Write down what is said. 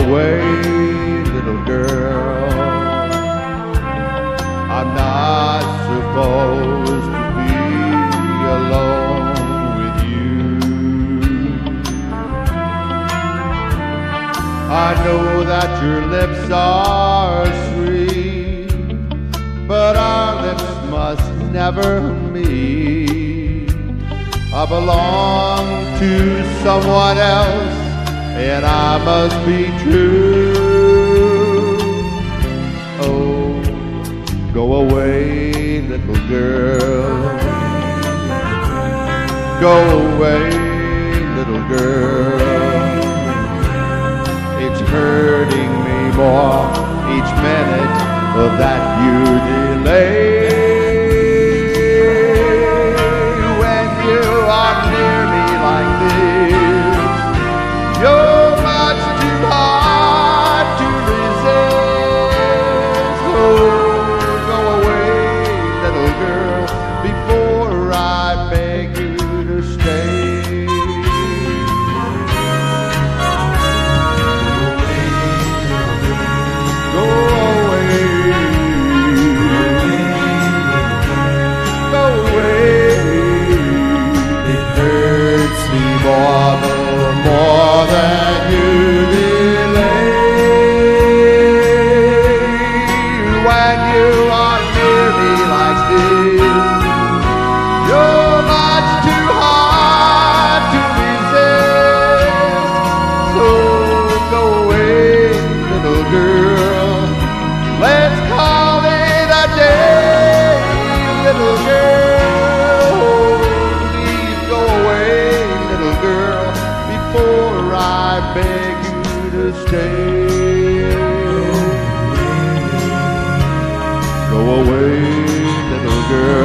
away, little girl. I'm not supposed to be alone with you. I know that your lips are sweet, but our lips must never meet. I belong to someone else, and I must be true. Oh, go away, little girl. Go away, little girl. It's hurting me more each minute that you delay. When you are near me like this, you're much too hard to resist. Oh, go away, little girl, before I beg you to stay. Go away, go away. It hurts me more than you delay. When you are near me like this, you're much too hard to resist. So go away, little girl. Let's call it a day, little girl. Please go away, little girl, before I beg you to stay. Go away, little girl.